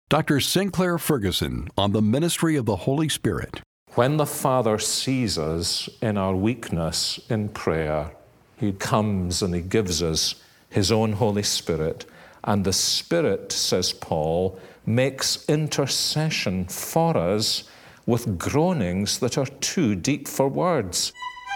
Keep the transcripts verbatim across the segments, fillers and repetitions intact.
Doctor Sinclair Ferguson on the ministry of the Holy Spirit. When the Father sees us in our weakness in prayer, He comes and He gives us His own Holy Spirit. And the Spirit, says Paul, makes intercession for us with groanings that are too deep for words.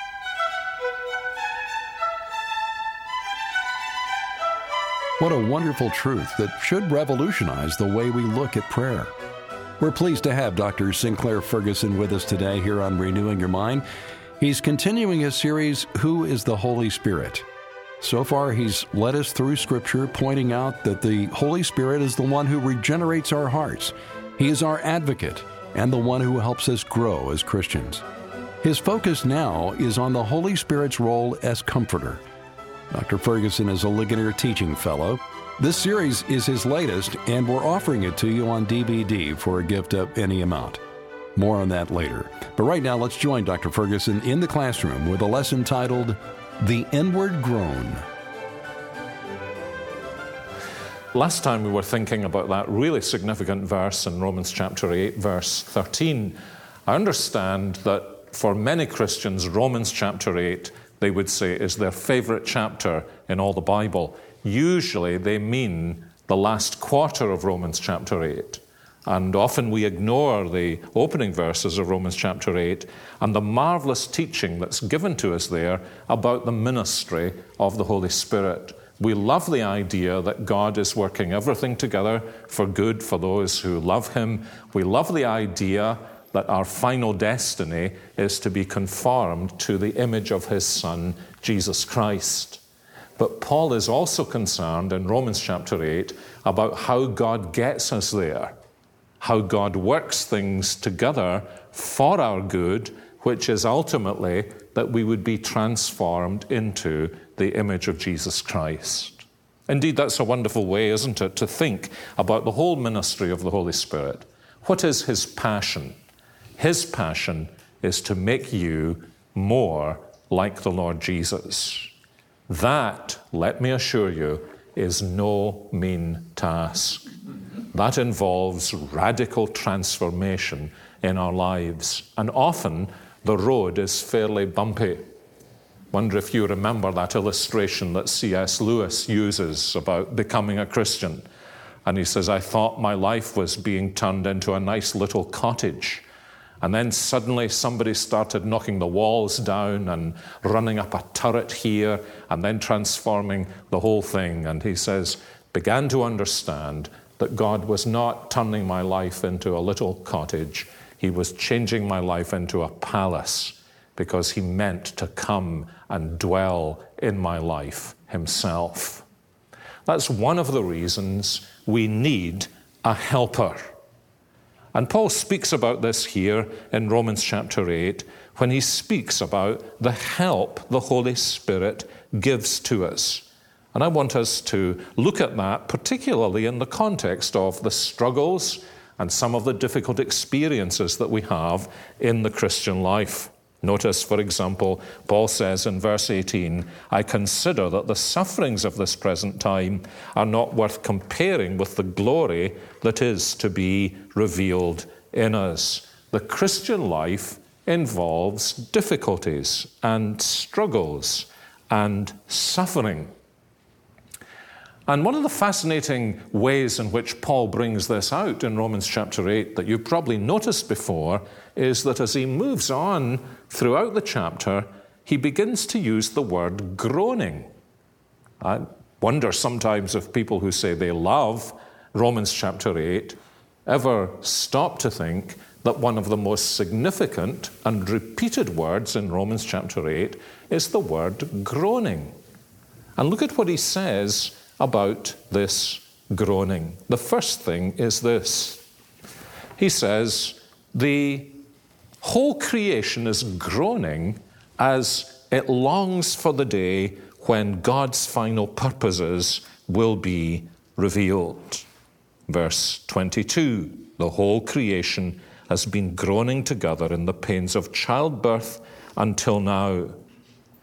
What a wonderful truth that should revolutionize the way we look at prayer. We're pleased to have Doctor Sinclair Ferguson with us today here on Renewing Your Mind. He's continuing his series, Who is the Holy Spirit? So far, he's led us through Scripture, pointing out that the Holy Spirit is the one who regenerates our hearts. He is our advocate and the one who helps us grow as Christians. His focus now is on the Holy Spirit's role as comforter. Doctor Ferguson is a Ligonier Teaching Fellow. This series is his latest, and we're offering it to you on D V D for a gift of any amount. More on that later. But right now, let's join Doctor Ferguson in the classroom with a lesson titled, The Inward Groan. Last time we were thinking about that really significant verse in Romans chapter eight, verse thirteen. I understand that for many Christians, Romans chapter eight, they would say, is their favorite chapter in all the Bible. Usually they mean the last quarter of Romans chapter eight. And often we ignore the opening verses of Romans chapter eight and the marvelous teaching that's given to us there about the ministry of the Holy Spirit. We love the idea that God is working everything together for good for those who love Him. We love the idea that our final destiny is to be conformed to the image of His Son, Jesus Christ. But Paul is also concerned in Romans chapter eight about how God gets us there, how God works things together for our good, which is ultimately that we would be transformed into the image of Jesus Christ. Indeed, that's a wonderful way, isn't it, to think about the whole ministry of the Holy Spirit. What is His passion? His passion is to make you more like the Lord Jesus. That, let me assure you, is no mean task. That involves radical transformation in our lives, and often the road is fairly bumpy. Wonder if you remember that illustration that C S Lewis uses about becoming a Christian. And he says, I thought my life was being turned into a nice little cottage. And then suddenly somebody started knocking the walls down and running up a turret here and then transforming the whole thing. And he says, began to understand that God was not turning my life into a little cottage. He was changing my life into a palace because He meant to come and dwell in my life Himself. That's one of the reasons we need a helper. And Paul speaks about this here in Romans chapter eight when he speaks about the help the Holy Spirit gives to us. And I want us to look at that particularly in the context of the struggles and some of the difficult experiences that we have in the Christian life. Notice, for example, Paul says in verse eighteen, I consider that the sufferings of this present time are not worth comparing with the glory that is to be revealed in us. The Christian life involves difficulties and struggles and suffering. And one of the fascinating ways in which Paul brings this out in Romans chapter eight that you've probably noticed before is that as he moves on throughout the chapter, he begins to use the word groaning. I wonder sometimes if people who say they love Romans chapter eight ever stop to think that one of the most significant and repeated words in Romans chapter eight is the word groaning. And look at what he says about this groaning. The first thing is this. He says, the whole creation is groaning as it longs for the day when God's final purposes will be revealed. Verse twenty-two, the whole creation has been groaning together in the pains of childbirth until now.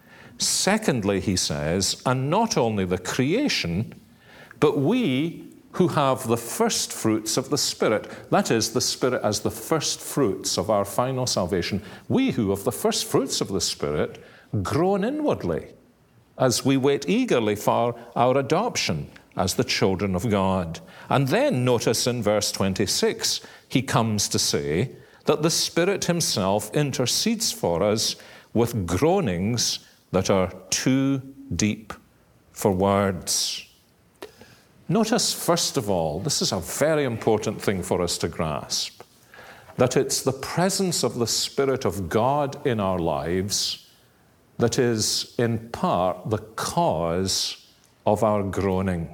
Secondly, he says, and not only the creation, but we who have the first fruits of the Spirit. That is, the Spirit as the first fruits of our final salvation. We who have the first fruits of the Spirit groan inwardly as we wait eagerly for our adoption as the children of God. And then notice in verse twenty-six, he comes to say that the Spirit himself intercedes for us with groanings that are too deep for words. Notice, first of all, this is a very important thing for us to grasp, that it's the presence of the Spirit of God in our lives that is, in part, the cause of our groaning.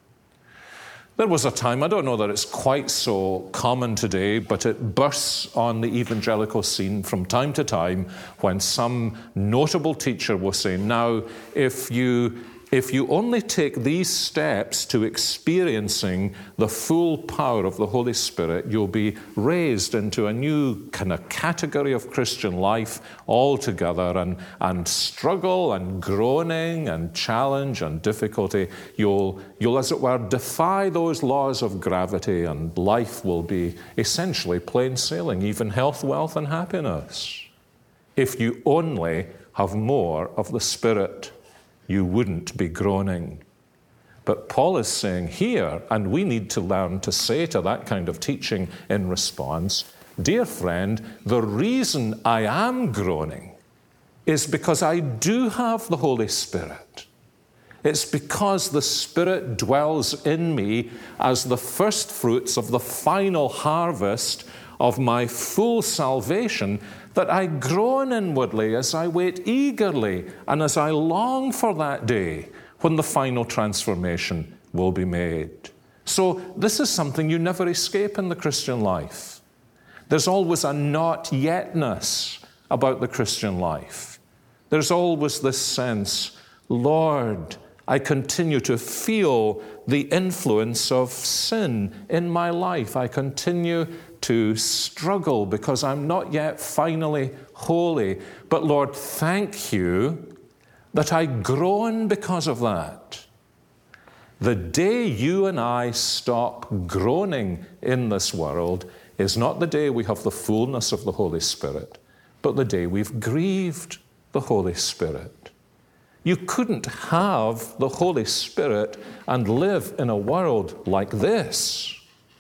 There was a time, I don't know that it's quite so common today, but it bursts on the evangelical scene from time to time when some notable teacher will say, now, if you If you only take these steps to experiencing the full power of the Holy Spirit, you'll be raised into a new kind of category of Christian life altogether, and, and struggle and groaning and challenge and difficulty. You'll, you'll, as it were, defy those laws of gravity, and life will be essentially plain sailing, even health, wealth, and happiness. If you only have more of the Spirit, you wouldn't be groaning. But Paul is saying here, and we need to learn to say to that kind of teaching in response, dear friend, the reason I am groaning is because I do have the Holy Spirit. It's because the Spirit dwells in me as the first fruits of the final harvest of my full salvation that I groan inwardly as I wait eagerly and as I long for that day when the final transformation will be made. So this is something you never escape in the Christian life. There's always a not yetness about the Christian life. There's always this sense, Lord, I continue to feel the influence of sin in my life. I continue to struggle because I'm not yet finally holy. But Lord, thank you that I groan because of that. The day you and I stop groaning in this world is not the day we have the fullness of the Holy Spirit, but the day we've grieved the Holy Spirit. You couldn't have the Holy Spirit and live in a world like this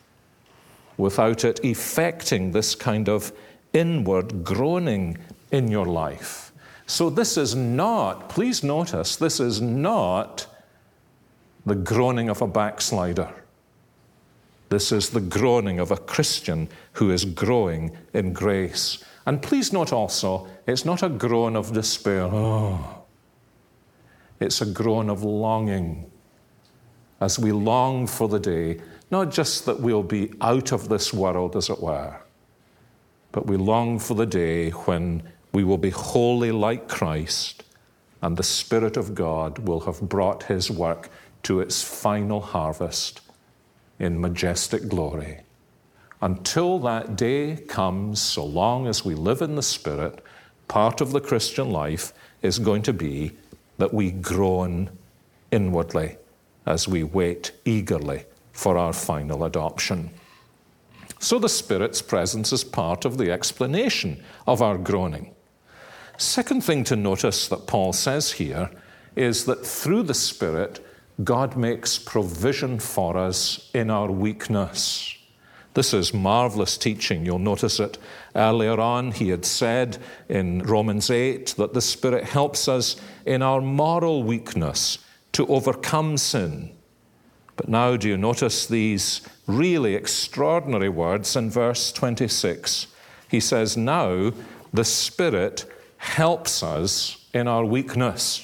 without it effecting this kind of inward groaning in your life. So this is not, please notice, this is not the groaning of a backslider. This is the groaning of a Christian who is growing in grace. And please note also, it's not a groan of despair. Oh. It's a groan of longing, as we long for the day, not just that we'll be out of this world, as it were, but we long for the day when we will be wholly like Christ, and the Spirit of God will have brought his work to its final harvest in majestic glory. Until that day comes, so long as we live in the Spirit, part of the Christian life is going to be that we groan inwardly as we wait eagerly for our final adoption. So the Spirit's presence is part of the explanation of our groaning. Second thing to notice that Paul says here is that through the Spirit, God makes provision for us in our weakness. This is marvelous teaching. You'll notice it earlier on. He had said in Romans eight that the Spirit helps us in our moral weakness to overcome sin. But now do you notice these really extraordinary words in verse twenty-six? He says, now the Spirit helps us in our weakness.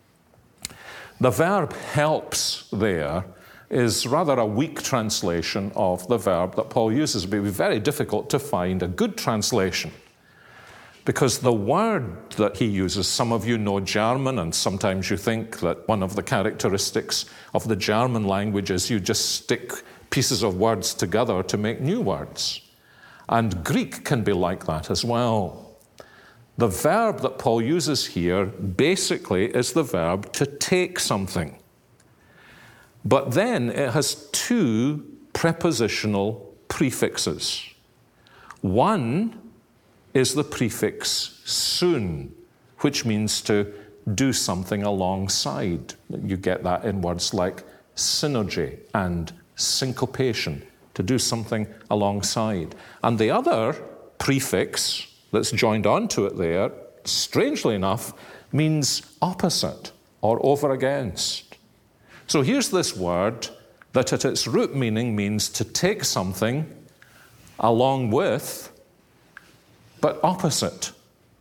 The verb helps there is rather a weak translation of the verb that Paul uses. It would be very difficult to find a good translation, because the word that he uses, some of you know German, and sometimes you think that one of the characteristics of the German language is you just stick pieces of words together to make new words. And Greek can be like that as well. The verb that Paul uses here basically is the verb to take something. But then it has two prepositional prefixes. One is the prefix soon, which means to do something alongside. You get that in words like synergy and syncopation, to do something alongside. And the other prefix that's joined onto it there, strangely enough, means opposite or over against. So here's this word that at its root meaning means to take something along with, but opposite.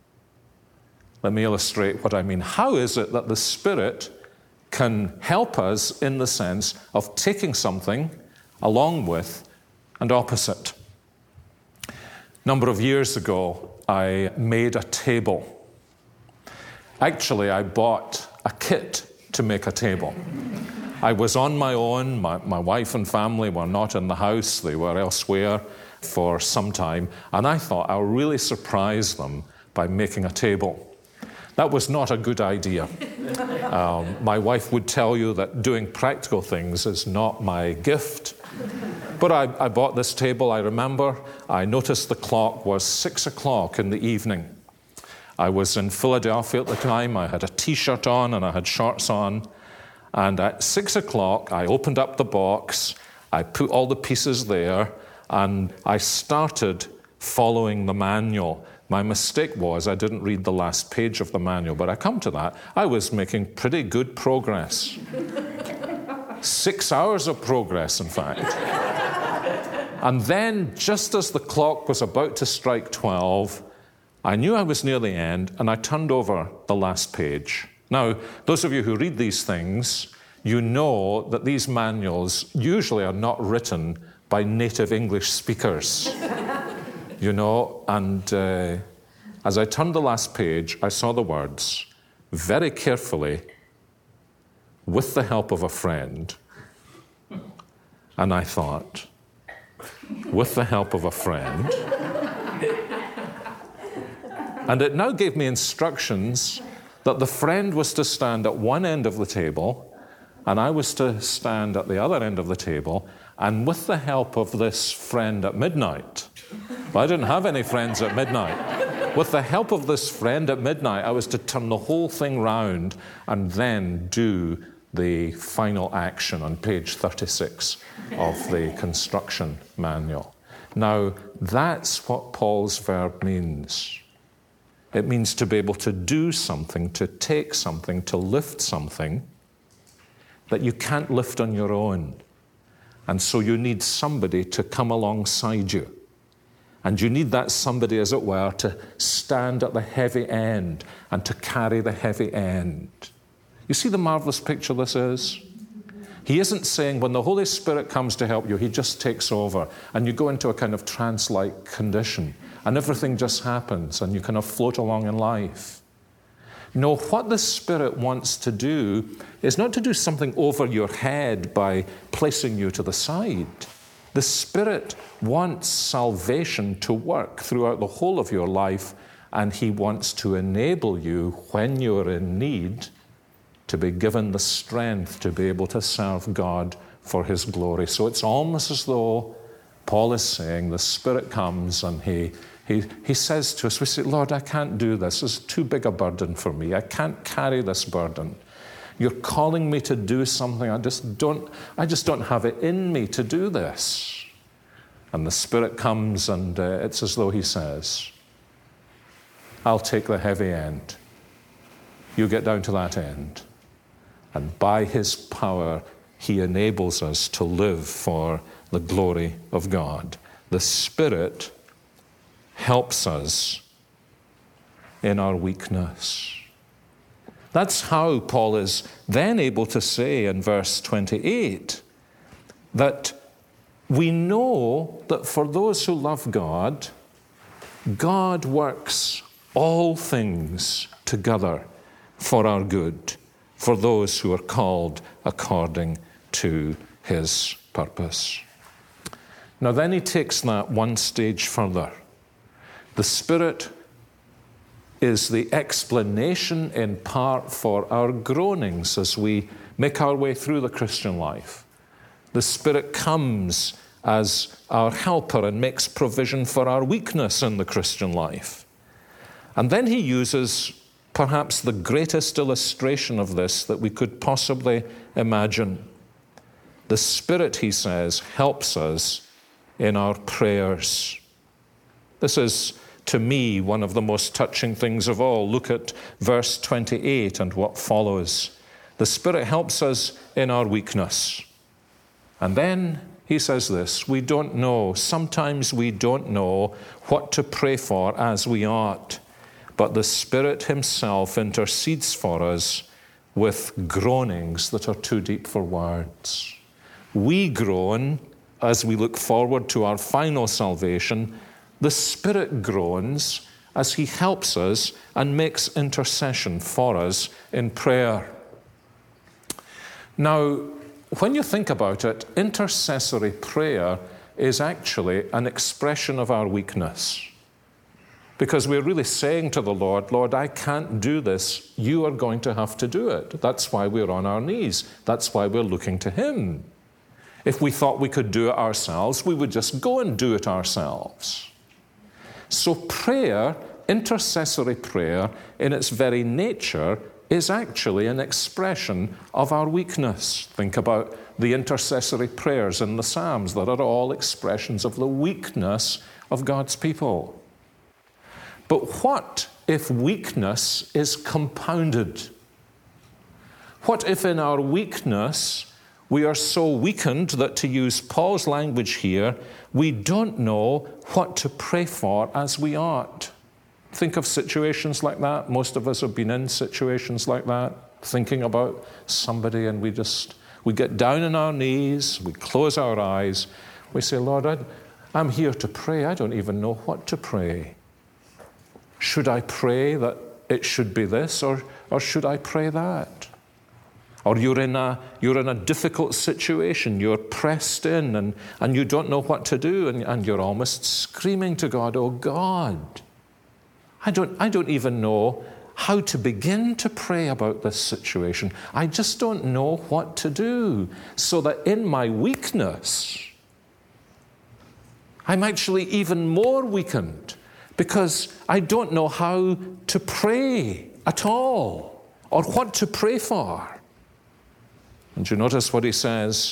Let me illustrate what I mean. How is it that the Spirit can help us in the sense of taking something along with and opposite? A number of years ago, I made a table. Actually, I bought a kit to make a table. I was on my own. My, my wife and family were not in the house. They were elsewhere for some time. And I thought I'll really surprise them by making a table. That was not a good idea. Um, my wife would tell you that doing practical things is not my gift. But I, I bought this table, I remember. I noticed the clock was six o'clock in the evening. I was in Philadelphia at the time. I had a T-shirt on and I had shorts on. And at six o'clock, I opened up the box. I put all the pieces there, and I started following the manual. My mistake was I didn't read the last page of the manual, but I come to that. I was making pretty good progress. Six hours of progress, in fact. And then, just as the clock was about to strike twelve, I knew I was near the end, and I turned over the last page. Now, those of you who read these things, you know that these manuals usually are not written by native English speakers. You know, and uh, as I turned the last page, I saw the words, very carefully, with the help of a friend. And I thought, with the help of a friend. And it now gave me instructions that the friend was to stand at one end of the table, and I was to stand at the other end of the table, and with the help of this friend at midnight, but I didn't have any friends at midnight. With the help of this friend at midnight, I was to turn the whole thing round and then do the final action on page thirty-six of the construction manual. Now, that's what Paul's verb means. It means to be able to do something, to take something, to lift something that you can't lift on your own. And so you need somebody to come alongside you. And you need that somebody, as it were, to stand at the heavy end and to carry the heavy end. You see the marvelous picture this is? He isn't saying when the Holy Spirit comes to help you, he just takes over and you go into a kind of trance-like condition and everything just happens and you kind of float along in life. No, what the Spirit wants to do is not to do something over your head by placing you to the side. The Spirit wants salvation to work throughout the whole of your life, and he wants to enable you when you're in need to be given the strength to be able to serve God for his glory. So it's almost as though Paul is saying the Spirit comes and he He, he says to us, we say, Lord, I can't do this. This is too big a burden for me. I can't carry this burden. You're calling me to do something. I just don't, I just don't have it in me to do this. And the Spirit comes and uh, it's as though he says, I'll take the heavy end. You get down to that end. And by his power, he enables us to live for the glory of God. The Spirit helps us in our weakness. That's how Paul is then able to say in verse twenty-eight that we know that for those who love God, God works all things together for our good, for those who are called according to his purpose. Now then he takes that one stage further. The Spirit is the explanation in part for our groanings as we make our way through the Christian life. The Spirit comes as our helper and makes provision for our weakness in the Christian life. And then he uses perhaps the greatest illustration of this that we could possibly imagine. The Spirit, he says, helps us in our prayers. This is, to me, one of the most touching things of all. Look at verse twenty-eight and what follows. The Spirit helps us in our weakness. And then he says this, we don't know, sometimes we don't know what to pray for as we ought, but the Spirit himself intercedes for us with groanings that are too deep for words. We groan as we look forward to our final salvation. The Spirit groans as he helps us and makes intercession for us in prayer. Now, when you think about it, intercessory prayer is actually an expression of our weakness. Because we're really saying to the Lord, Lord, I can't do this. You are going to have to do it. That's why we're on our knees. That's why we're looking to him. If we thought we could do it ourselves, we would just go and do it ourselves. So prayer, intercessory prayer, in its very nature, is actually an expression of our weakness. Think about the intercessory prayers in the Psalms that are all expressions of the weakness of God's people. But what if weakness is compounded? What if in our weakness we are so weakened that, to use Paul's language here, we don't know what to pray for as we ought? Think of situations like that. Most of us have been in situations like that, thinking about somebody, and we just, we get down on our knees, we close our eyes, we say, Lord, I, I'm here to pray. I don't even know what to pray. Should I pray that it should be this, or, or should I pray that? Or you're in a, you're in a difficult situation, you're pressed in, and, and you don't know what to do, and, and you're almost screaming to God, oh God, I don't, I don't even know how to begin to pray about this situation. I just don't know what to do. So that in my weakness, I'm actually even more weakened because I don't know how to pray at all or what to pray for. And you notice what he says?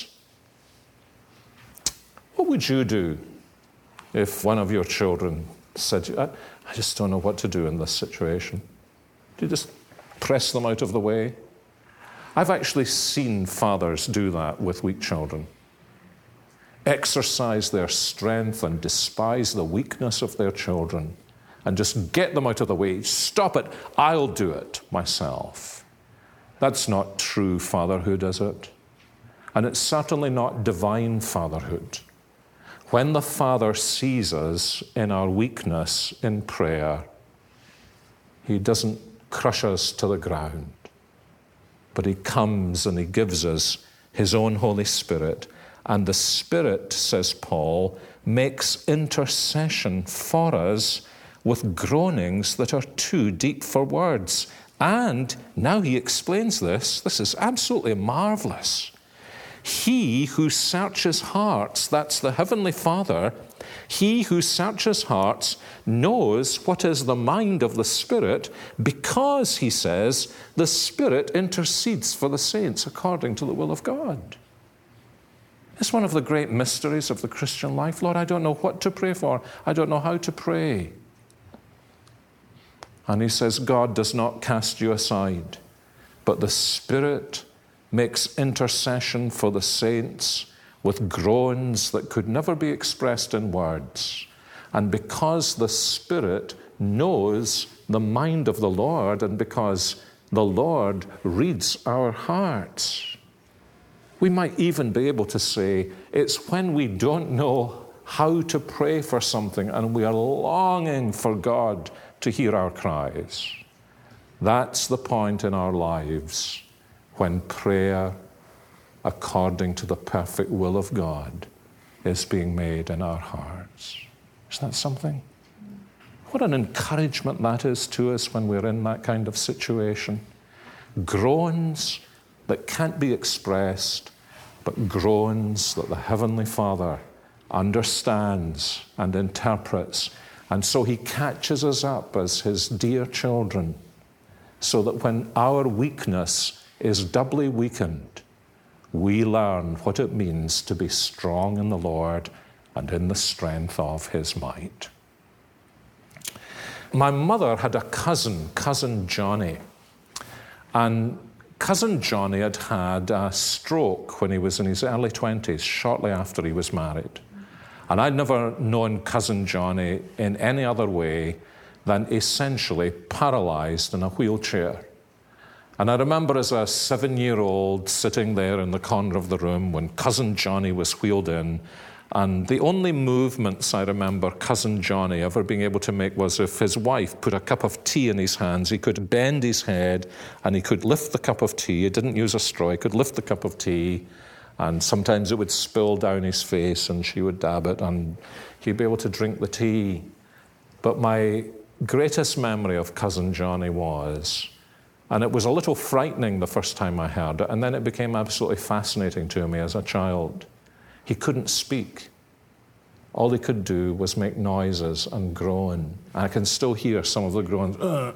What would you do if one of your children said, I, I just don't know what to do in this situation? Do you just press them out of the way? I've actually seen fathers do that with weak children. Exercise their strength and despise the weakness of their children and just get them out of the way. Stop it. I'll do it myself. That's not true fatherhood, is it? And it's certainly not divine fatherhood. When the Father sees us in our weakness in prayer, he doesn't crush us to the ground, but he comes and he gives us his own Holy Spirit. And the Spirit, says Paul, makes intercession for us with groanings that are too deep for words. And now he explains this. This is absolutely marvelous. He who searches hearts, that's the Heavenly Father, he who searches hearts knows what is the mind of the Spirit because, he says, the Spirit intercedes for the saints according to the will of God. It's one of the great mysteries of the Christian life. Lord, I don't know what to pray for. I don't know how to pray. And he says, God does not cast you aside, but the Spirit makes intercession for the saints with groans that could never be expressed in words. And because the Spirit knows the mind of the Lord, and because the Lord reads our hearts, we might even be able to say it's when we don't know how to pray for something and we are longing for God to hear our cries. That's the point in our lives when prayer, according to the perfect will of God, is being made in our hearts. Isn't that something? What an encouragement that is to us when we're in that kind of situation. Groans that can't be expressed, but groans that the Heavenly Father understands and interprets. And so he catches us up as his dear children, so that when our weakness is doubly weakened, we learn what it means to be strong in the Lord and in the strength of his might. My mother had a cousin, Cousin Johnny, and Cousin Johnny had had a stroke when he was in his early twenties, shortly after he was married. And I'd never known Cousin Johnny in any other way than essentially paralyzed in a wheelchair. And I remember as a seven-year-old sitting there in the corner of the room when Cousin Johnny was wheeled in, and the only movements I remember Cousin Johnny ever being able to make was if his wife put a cup of tea in his hands, he could bend his head and he could lift the cup of tea. He didn't use a straw. He could lift the cup of tea, and sometimes it would spill down his face and she would dab it and he'd be able to drink the tea. But my greatest memory of Cousin Johnny was, and it was a little frightening the first time I heard it, and then it became absolutely fascinating to me as a child. He couldn't speak. All he could do was make noises and groan. I can still hear some of the groans. Uh,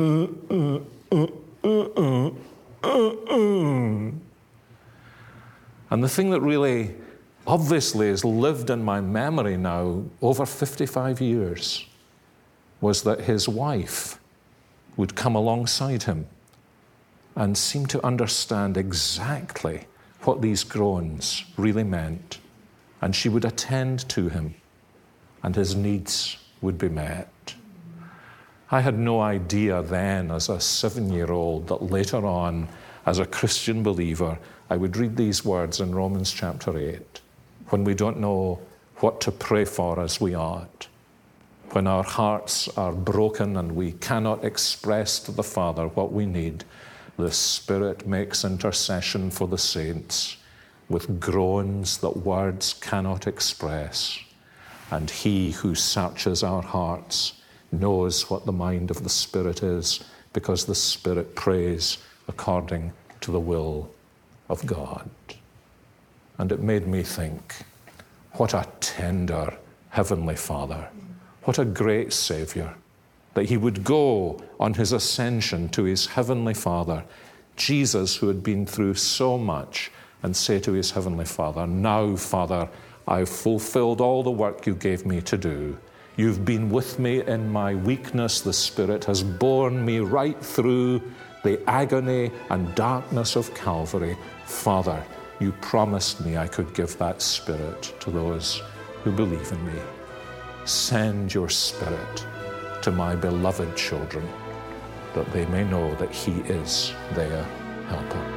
uh, uh, uh, uh, uh, uh. And the thing that really, obviously, has lived in my memory now over fifty-five years was that his wife would come alongside him and seem to understand exactly what these groans really meant. And she would attend to him, and his needs would be met. I had no idea then, as a seven-year-old, that later on, as a Christian believer, I would read these words in Romans chapter eight, when we don't know what to pray for as we ought, when our hearts are broken and we cannot express to the Father what we need, the Spirit makes intercession for the saints with groans that words cannot express. And he who searches our hearts knows what the mind of the Spirit is, because the Spirit prays according to the will of God. And it made me think, what a tender Heavenly Father, what a great Savior, that he would go on his ascension to his Heavenly Father, Jesus, who had been through so much, and say to his Heavenly Father, now, Father, I've fulfilled all the work you gave me to do. You've been with me in my weakness. The Spirit has borne me right through the agony and darkness of Calvary. Father, you promised me I could give that Spirit to those who believe in me. Send your Spirit to my beloved children, that they may know that he is their helper.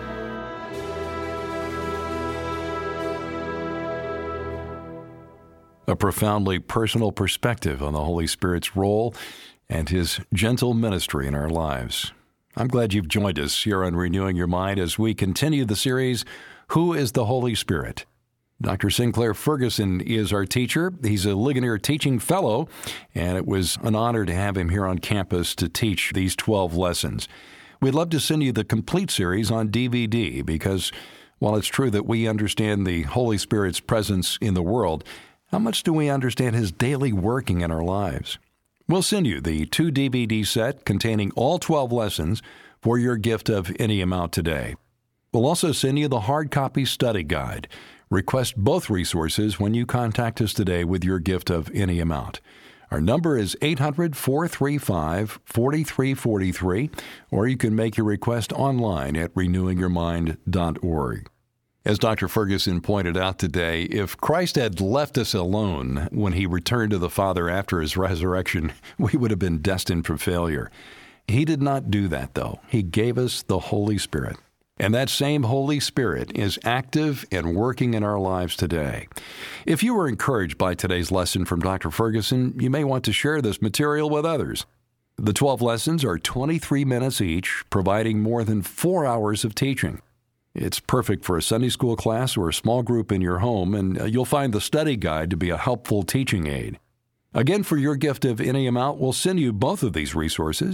A profoundly personal perspective on the Holy Spirit's role and his gentle ministry in our lives. I'm glad you've joined us here on Renewing Your Mind as we continue the series, Who is the Holy Spirit? Doctor Sinclair Ferguson is our teacher. He's a Ligonier Teaching Fellow, and it was an honor to have him here on campus to teach these twelve lessons. We'd love to send you the complete series on D V D because, while it's true that we understand the Holy Spirit's presence in the world, how much do we understand his daily working in our lives? We'll send you the two D V D set containing all twelve lessons for your gift of any amount today. We'll also send you the hard copy study guide. Request both resources when you contact us today with your gift of any amount. Our number is eight hundred, four three five, four three four three, or you can make your request online at renewing your mind dot org. As Doctor Ferguson pointed out today, if Christ had left us alone when he returned to the Father after his resurrection, we would have been destined for failure. He did not do that, though. He gave us the Holy Spirit. And that same Holy Spirit is active and working in our lives today. If you were encouraged by today's lesson from Doctor Ferguson, you may want to share this material with others. The twelve lessons are twenty-three minutes each, providing more than four hours of teaching. It's perfect for a Sunday school class or a small group in your home, and you'll find the study guide to be a helpful teaching aid. Again, for your gift of any amount, we'll send you both of these resources.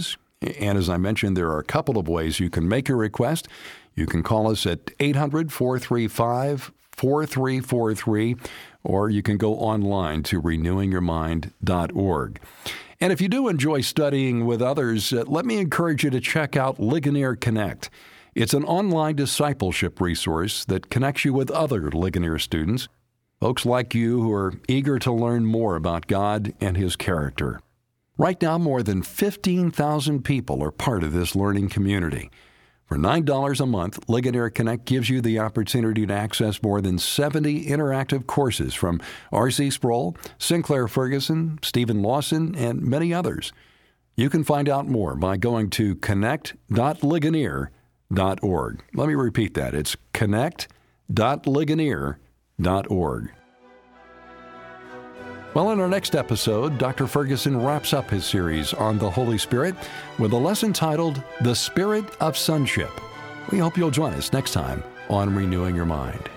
And as I mentioned, there are a couple of ways you can make a request. You can call us at eight hundred, four three five, four three four three, or you can go online to renewing your mind dot org. And if you do enjoy studying with others, uh, let me encourage you to check out Ligonier Connect. It's an online discipleship resource that connects you with other Ligonier students, folks like you who are eager to learn more about God and His character. Right now, more than fifteen thousand people are part of this learning community. For nine dollars a month, Ligonier Connect gives you the opportunity to access more than seventy interactive courses from R C Sproul, Sinclair Ferguson, Stephen Lawson, and many others. You can find out more by going to connect dot ligonier dot org. Let me repeat that. It's connect dot ligonier dot org. Well, in our next episode, Doctor Ferguson wraps up his series on the Holy Spirit with a lesson titled The Spirit of Sonship. We hope you'll join us next time on Renewing Your Mind.